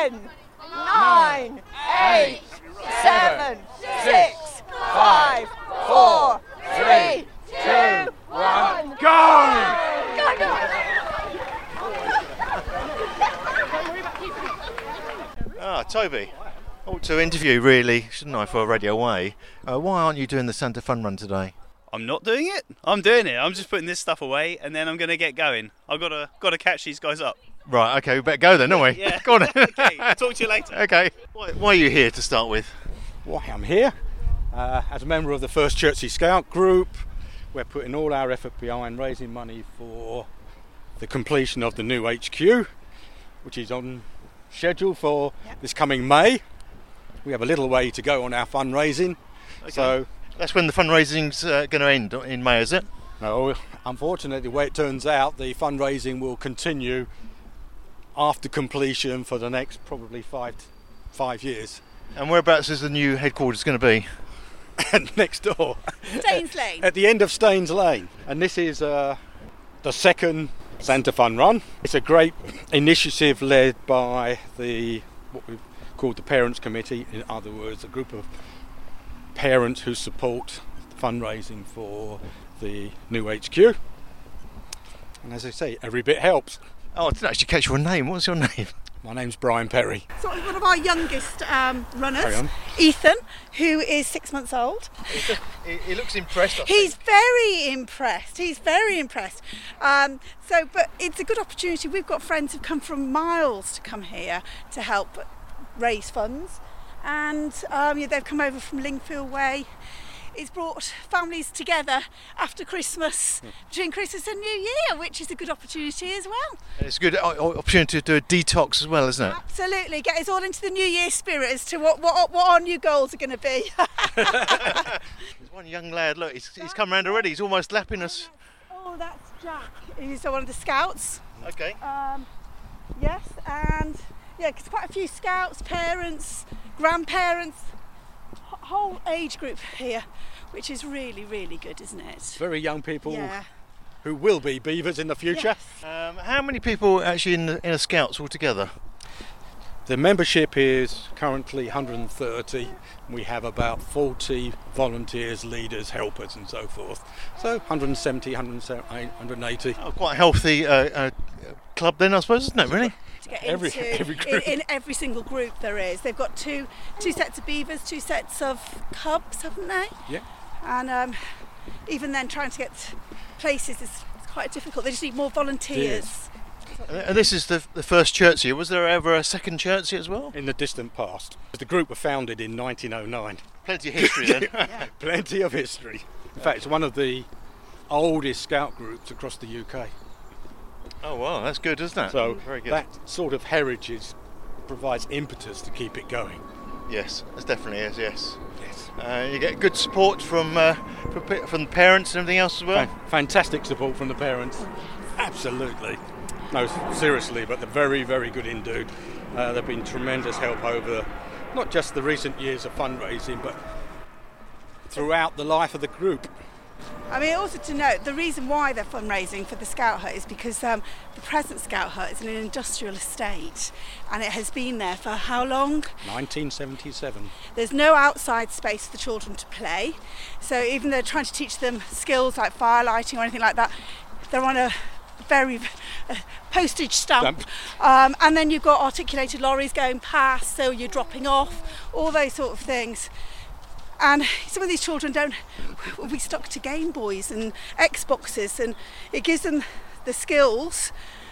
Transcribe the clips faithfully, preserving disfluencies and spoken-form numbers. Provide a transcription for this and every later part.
ten, nine, eight, seven, six, five, four, three, two, one, Go! Go, go! Ah, Toby. Ought to interview, really, shouldn't I, for Radio Way? Uh, why aren't you doing the Santa Fun Run today? I'm not doing it. I'm doing it. I'm just putting this stuff away, and then I'm going to get going. I've got to got to catch these guys up. Right, OK, we better go then, don't we? Yeah. Go on. OK, talk to you later. OK. Why, why are you here to start with? Why I'm here, uh, as a member of the First Chertsey Scout Group, we're putting all our effort behind raising money for the completion of the new H Q, which is on schedule for yep. this coming May. We have a little way to go on our fundraising. Okay. So that's when the fundraising's uh, going to end, in May, is it? No, unfortunately, the way it turns out, the fundraising will continue after completion for the next probably five five years. And whereabouts is the new headquarters going to be? Next door. Staines Lane. At the end of Staines Lane. And this is uh, the second Santa Fun Run. It's a great initiative led by the what we've called the Parents Committee. In other words, a group of parents who support fundraising for the new H Q. And as I say, every bit helps. Oh, I didn't actually catch your name. What's your name? My name's Brian Perry. So one of our youngest um, runners, Ethan, who is six months old. He, he looks impressed. I He's think. very impressed. He's very impressed. Um, so, but it's a good opportunity. We've got friends who've come from miles to come here to help raise funds, and um, yeah, they've come over from Lingfield Way. It's brought families together after Christmas, between Christmas and New Year, which is a good opportunity as well. It's a good opportunity to do a detox as well, isn't it? Absolutely, get us all into the New Year spirit as to what, what, what our new goals are going to be. There's one young lad, look, he's, he's come round already, he's almost lapping us. Oh, that's Jack, who's one of the scouts. Okay. Um, yes, and yeah, because quite a few scouts, parents, grandparents, whole age group here, which is really, really good, isn't it? Very young people yeah. who will be beavers in the future. Yes. Um, how many people actually in the, in the Scouts altogether? The membership is currently one hundred thirty. We have about forty volunteers, leaders, helpers and so forth. So one hundred seventy, one hundred eighty. Oh, quite a healthy uh, uh, club then, I suppose, isn't it, really? To get every, into, every group. In, in every single group there is. They've got two two sets of beavers, two sets of cubs, haven't they? Yeah. And um, even then trying to get places is quite difficult. They just need more volunteers. Yes. And this is the, the first Chertsey. Was there ever a second Chertsey as well? In the distant past. The group were founded in nineteen oh nine. Plenty of history then. Yeah. Plenty of history. In fact, it's one of the oldest scout groups across the U K. Oh wow, that's good, isn't it? So very good. That sort of heritage provides impetus to keep it going. Yes, that definitely is. Yes. Yes. Uh, you get good support from uh, from, from the parents and everything else as well. Fan- fantastic support from the parents. Absolutely. No, seriously, but they're very, very good indeed. Uh, they've been tremendous help over not just the recent years of fundraising, but throughout the life of the group. I mean, also to note, the reason why they're fundraising for the Scout Hut is because um, the present Scout Hut is in an industrial estate, and it has been there for how long? nineteen seventy-seven. There's no outside space for the children to play, so even though they're trying to teach them skills like fire lighting or anything like that, they're on a very uh, postage stamp, um, and then you've got articulated lorries going past, so you're dropping off, all those sort of things. And some of these children don't will be stuck to Game Boys and Xboxes, and it gives them the skills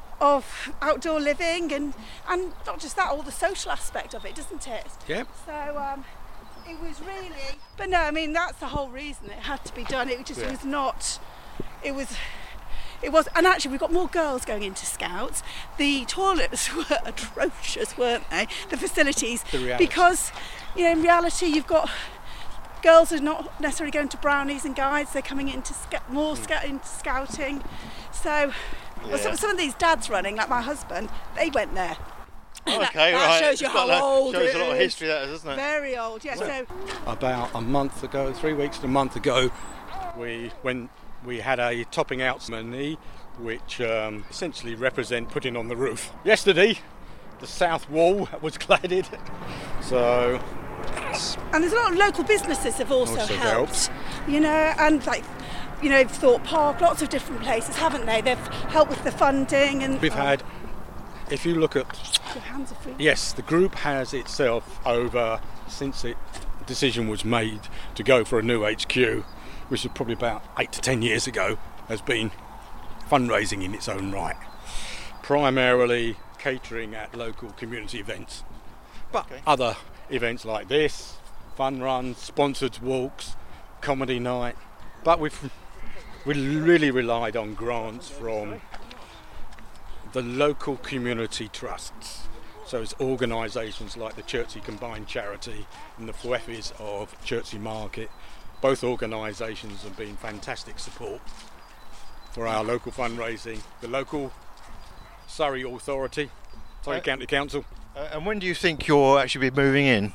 of outdoor living and, and not just that, all the social aspect of it, doesn't it? Yep. So um, it was really, but no, I mean that's the whole reason it had to be done. It just yeah. was not, it was, it was, and actually we've got more girls going into Scouts. The toilets were atrocious, weren't they? The facilities, the because you know in reality you've got. Girls are not necessarily going to brownies and guides, they're coming into sc- more sc- into scouting. So yeah. well, some, some of these dads running, like my husband, they went there. Oh, that, okay, that right. shows you It's how got old that, shows it a lot of is. history, that is, doesn't it? Very old, yeah. So about a month ago, three weeks to a month ago, we when we had a topping out ceremony, which um, essentially represent putting on the roof. Yesterday, the south wall was cladded. So, And there's a lot of local businesses have also, Also helped, helped. you know, and like, you know, Thorpe Park, lots of different places, haven't they? They've helped with the funding and we've oh, had, if you look at, your hands are free. yes, the group has itself over, since it decision was made to go for a new H Q, which was probably about eight to ten years ago, has been fundraising in its own right. Primarily catering at local community events. But Okay. other events like this, fun runs, sponsored walks, comedy night. But we've we really relied on grants from the local community trusts. So it's organisations like the Chertsey Combined Charity and the F W E F Is of Chertsey Market. Both organisations have been fantastic support for our local fundraising. The local Surrey Authority, Surrey Uh, County Council. Uh, and when do you think you'll actually be moving in?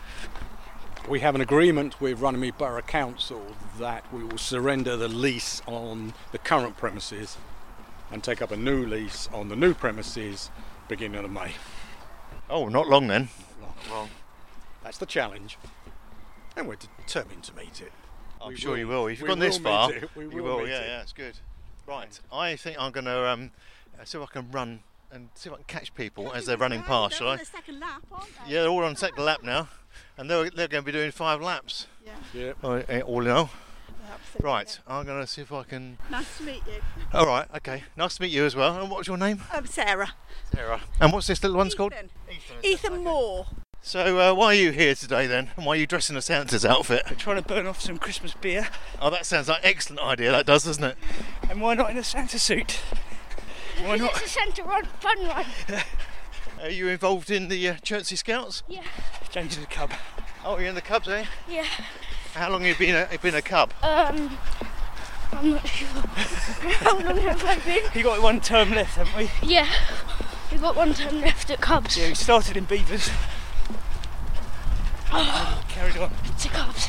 We have an agreement with Runnymede Borough Council that we will surrender the lease on the current premises and take up a new lease on the new premises beginning of May. Oh, not long then. Well, that's the challenge, and we're determined to meet it. I'm We sure will- you will. If you've we gone this will far, meet it. We you will will. meet Yeah, it. yeah, it's good. Right, I think I'm going to um, uh, see if I can run and see if I can catch people as they're running past, shall I? The second lap, aren't they? Yeah, they're all on second lap now, and they're, they're going to be doing five laps, Yeah, Yeah. uh, uh, all in all. absolutely. Right, I'm going to see if I can... Nice to meet you. All right, okay. Nice to meet you as well. And what's your name? I'm Sarah. Sarah. And what's this little one's called? Ethan. Ethan. Ethan Moore. So uh, why are you here today then? And why are you dressed in a Santa's outfit? Trying to burn off some Christmas beer. Oh, that sounds like an excellent idea, that does, doesn't it? And why not in a Santa suit? Why not? It's a Santa run, fun run. Are you involved in the uh, Chertsey Scouts? Yeah, Changing the cub. Oh, you're in the Cubs, eh? yeah. How long have you been a, been a Cub? Um, I'm not sure. How long have I been? You got one term left, haven't we? Yeah, we've got one turn left at Cubs. Yeah, we started in Beavers. Carried on. To Cubs.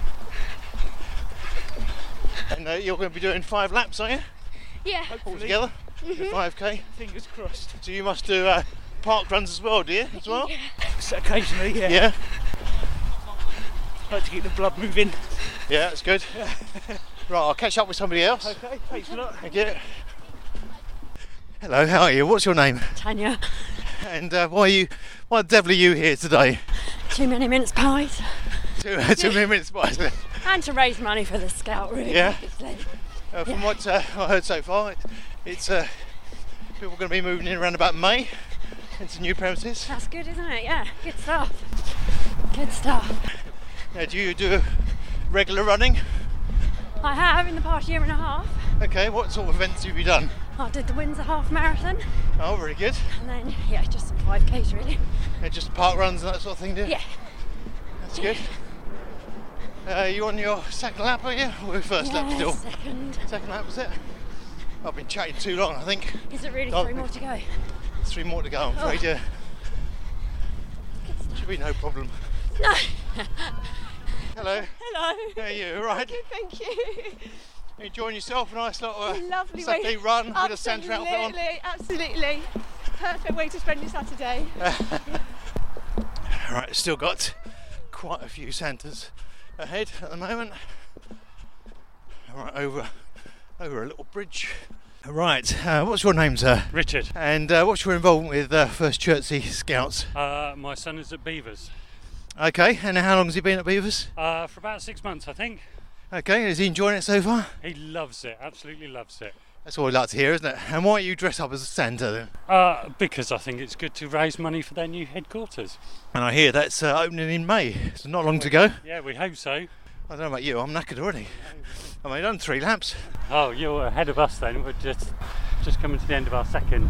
And uh, you're going to be doing five laps, are you? Yeah, All together? Mm-hmm. five K? Fingers crossed. So you must do uh, park runs as well, do you? As well? yeah. So occasionally, yeah. Yeah? Like to keep the blood moving. Yeah, that's good. Right, I'll catch up with somebody else. Okay, thanks a lot. Thank you. Hello, how are you? What's your name? Tanya, And uh, why are you? Why the devil are you here today? too many mince pies. Two, two minutes, boys. And to raise money for the scout route, Yeah. obviously. Uh, from what uh, I heard so far, it, it's uh, people are going to be moving in around about May into new premises. That's good, isn't it? Yeah, good stuff. Good stuff. Now, do you do regular running? I have in the past year and a half. Okay, what sort of events have you done? I did the Windsor Half Marathon, Oh, very good. and then, yeah, just some five Ks really. Yeah, just park runs and that sort of thing, do you? Yeah. That's good. Uh, you on your second lap, are you? Or your first lap Yeah, still? second. Second lap, was it? I've been chatting too long, I think. Is it really Oh. three more to go? Three more to go, I'm afraid, Oh. yeah. Should be no problem. No. Hello, Hello. how are you? All right? Thank you. You enjoying yourself? A nice little uh, Lovely Saturday way. run with a Santa outfit on? Absolutely, absolutely. Perfect way to spend your Saturday. Right, still got quite a few Santas ahead at the moment. Right, over over a little bridge. Right, uh, what's your name, sir? Richard, And uh, what's your involvement with uh, First Chertsey Scouts? uh, my son is at Beavers Okay, and how long has he been at Beavers? uh, for about six months, I think. Okay, is he enjoying it so far? He loves it, absolutely loves it. That's all we like to hear, isn't it? And why are you dressed up as a Santa then? Uh, because I think it's good to raise money for their new headquarters. And I hear that's uh, opening in May, so not long to go. Yeah, we hope so. I don't know about you, I'm knackered already. I mean, I've done three laps. Oh, you're ahead of us then. We're just just coming to the end of our second.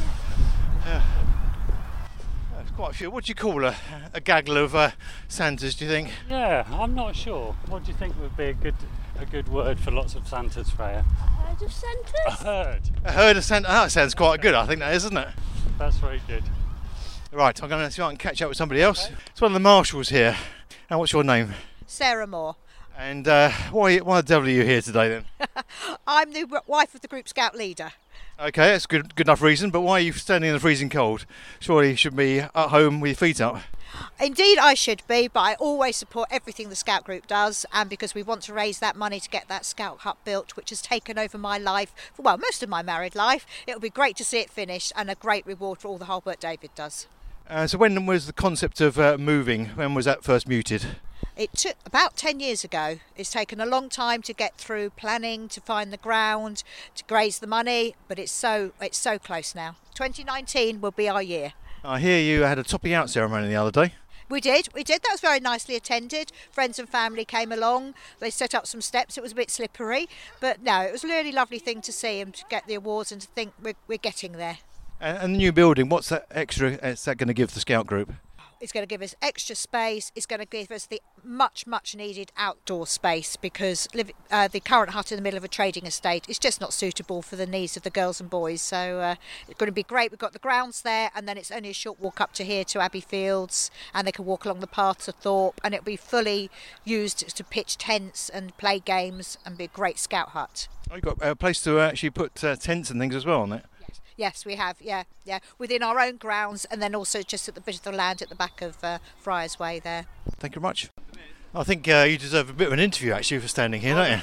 That's quite a few. What do you call a, a gaggle of uh, Santas, do you think? Yeah, I'm not sure. What do you think would be a good a good word for lots of Santas, Freya? Heard of A Santas? herd. A herd of Santa. Oh, that sounds quite good, I think that is, isn't it? That's very good. Right, I'm going to see if I can catch up with somebody else. It's one of the marshals here. And what's your name? Sarah Moore. And uh, why, why the devil are you here today then? I'm the w- wife of the Group Scout leader. Okay, that's good good enough reason, but why are you standing in the freezing cold? Surely you should be at home with your feet up. Indeed I should be, but I always support everything the Scout Group does, and because we want to raise that money to get that Scout hut built, which has taken over my life, for, well, most of my married life, it would be great to see it finished and a great reward for all the hard work David does. Uh, so when was the concept of uh, moving, when was that first mooted? It took about ten years ago. It's taken a long time to get through planning, to find the ground, to raise the money, but it's so it's so close now. twenty nineteen will be our year. I hear you had a topping out ceremony the other day. We did, we did. That was very nicely attended. Friends and family came along. They set up some steps. It was a bit slippery, but no, it was a really lovely thing to see and to get the awards and to think we're, we're getting there. And, and the new building, what's that extra is that going to give the Scout Group? It's going to give us extra space. It's going to give us the much, much needed outdoor space because live, uh, the current hut in the middle of a trading estate is just not suitable for the needs of the girls and boys. So uh, it's going to be great. We've got the grounds there, and then it's only a short walk up to here to Abbey Fields, and they can walk along the path to Thorpe, and it'll be fully used to pitch tents and play games and be a great Scout hut. Oh, you've got a place to actually put uh, tents and things as well on it? Yes, we have, yeah, yeah, within our own grounds, and then also just at the bit of the land at the back of uh, Friars Way there. Thank you very much. I think uh, you deserve a bit of an interview actually for standing here, don't you?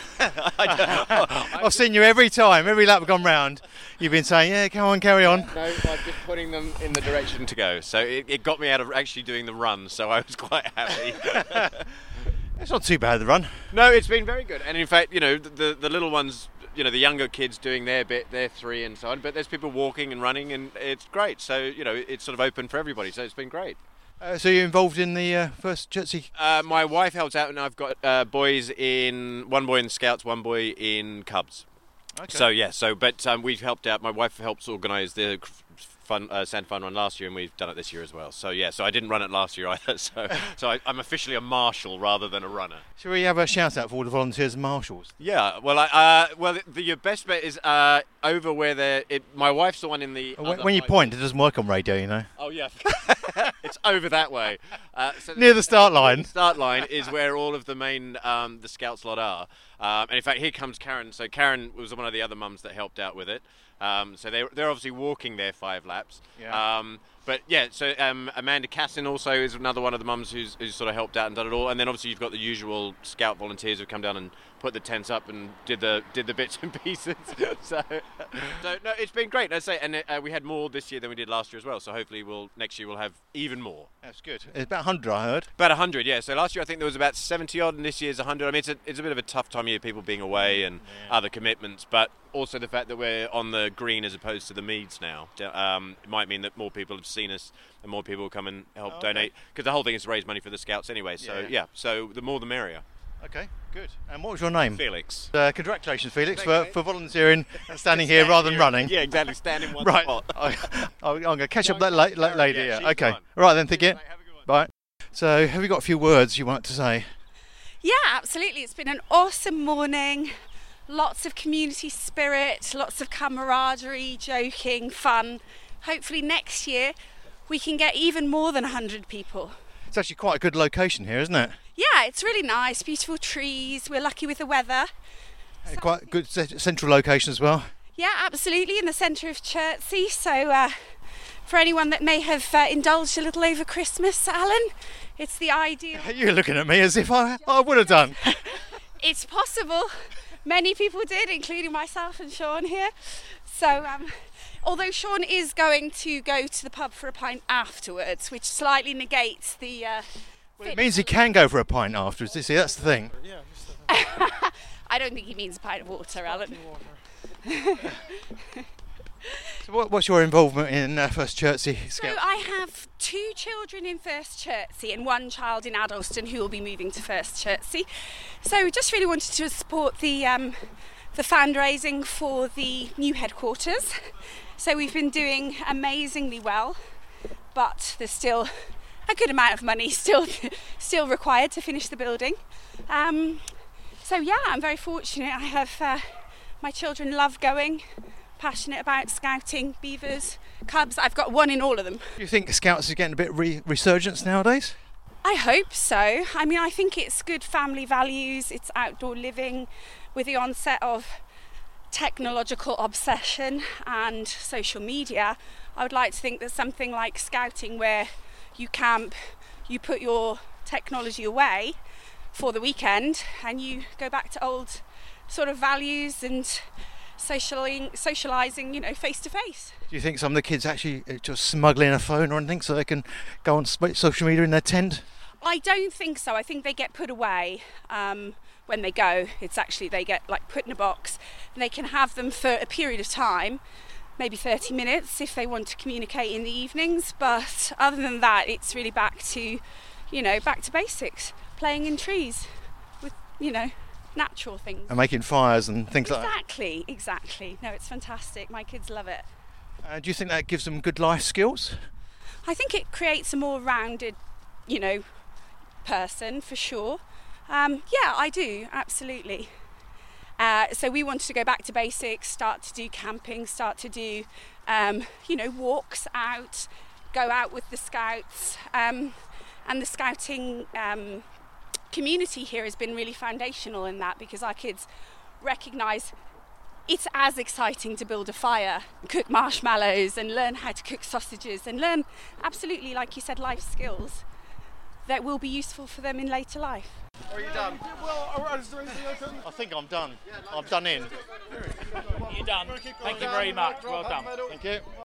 I've seen you every time, every lap we've gone round. You've been saying, yeah, come on, carry on. No, I'm just putting them in the direction to go. So it, it got me out of actually doing the run, so I was quite happy. It's not too bad, the run. No, it's been very good. And in fact, you know, the, the little ones, you know, the younger kids doing their bit, they're three and so on, but there's people walking and running, and it's great. So, you know, it's sort of open for everybody, so it's been great. Uh, so you're involved in the uh, first Chertsey? Uh, my wife helps out, and I've got uh, boys in, one boy in Scouts, one boy in Cubs. Okay. So, yeah, so, but um, we've helped out, my wife helps organise the fun uh, Santa Fun run last year, and we've done it this year as well. So, yeah, so I didn't run it last year either, so so I, I'm officially a marshal rather than a runner. Shall we have a shout out for all the volunteers and marshals? Yeah, well, I, uh, well, the, your best bet is uh, over where they're, it, my wife's the one in the... When, when you point, it doesn't work on radio, you know. Oh, yeah. It's over that way. Uh, so Near the start line. The start line is where all of the main, um, the Scouts lot are. Um, and in fact, here comes Karen. So Karen was one of the other mums that helped out with it. Um, so they, they're obviously walking their five laps. Yeah. Um, but yeah, so um, Amanda Cassin also is another one of the mums who's, who's sort of helped out and done it all. And then obviously you've got the usual Scout volunteers who come down and put the tents up and did the did the bits and pieces. so, so no, it's been great. Let's say, and uh, we had more this year than we did last year as well. So hopefully, we'll next year we'll have even more. That's good. It's about one hundred, I heard. About one hundred, yeah. So last year I think there was about seventy odd, and this year's one hundred. I mean, it's a it's a bit of a tough time of year, people being away and yeah. other commitments, but also the fact that we're on the green as opposed to the meads now, um, it might mean that more people have seen us and more people will come and help oh, okay. donate, because the whole thing is to raise money for the Scouts anyway. So yeah, yeah so the more the merrier. Okay, good. And what was your name? Felix. Uh, congratulations, Felix, for, for volunteering and standing here rather than running. Yeah, exactly. Stand in one right. spot. I, I'm going to catch up that la- la- lady. Yeah, yeah. Okay. Fun. Right then, thank you. Bye. So, have you got a few words you want to say? Yeah, absolutely. It's been an awesome morning. Lots of community spirit, lots of camaraderie, joking, fun. Hopefully next year we can get even more than one hundred people. It's actually quite a good location here, isn't it? Yeah, it's really nice. Beautiful trees. We're lucky with the weather. So quite good central location as well. Yeah, absolutely, in the centre of Chertsey. So uh, for anyone that may have uh, indulged a little over Christmas, Alan, it's the ideal. You're looking at me as if I, I would have done. It's possible. Many people did, including myself and Sean here. So, um, although Sean is going to go to the pub for a pint afterwards, which slightly negates the... Uh, well, it means he can go for a pint afterwards, you see, that's the thing. Yeah, just a... I don't think he means a pint of water, Alan. So what, what's your involvement in uh, First Chertsey Scouts? So I have two children in First Chertsey and one child in Addleston who will be moving to First Chertsey. So we just really wanted to support the um, the fundraising for the new headquarters. So we've been doing amazingly well, but there's still a good amount of money still still required to finish the building. Um, so yeah, I'm very fortunate. I have uh, my children love going. Passionate about scouting, beavers, cubs. I've got one in all of them. Do you think Scouts is getting a bit re- resurgence nowadays? I hope so. I mean, I think it's good family values, it's outdoor living. With the onset of technological obsession and social media, I would like to think that something like scouting, where you camp, you put your technology away for the weekend and you go back to old sort of values and socializing, socializing, you know, face to face. Do you think some of the kids actually just smuggling a phone or anything so they can go on social media in their tent? I don't think so. I think they get put away um, when they go. It's actually, they get like put in a box and they can have them for a period of time, maybe thirty minutes if they want to communicate in the evenings. But other than that, it's really back to, you know, back to basics. Playing in trees with, you know, natural things. And making fires and things exactly, like that. Exactly, exactly. No, it's fantastic. My kids love it. Uh, do you think that gives them good life skills? I think it creates a more rounded, you know, person for sure. Um, yeah, I do, absolutely. Uh, so we wanted to go back to basics, start to do camping, start to do, um, you know, walks out, go out with the scouts. Um, and the scouting um, community here has been really foundational in that, because our kids recognise it's as exciting to build a fire, cook marshmallows and learn how to cook sausages and learn absolutely, like you said, life skills that will be useful for them in later life. Are you done? I think I'm done. I'm done in. You're done. Thank you very much. Well done. Thank you.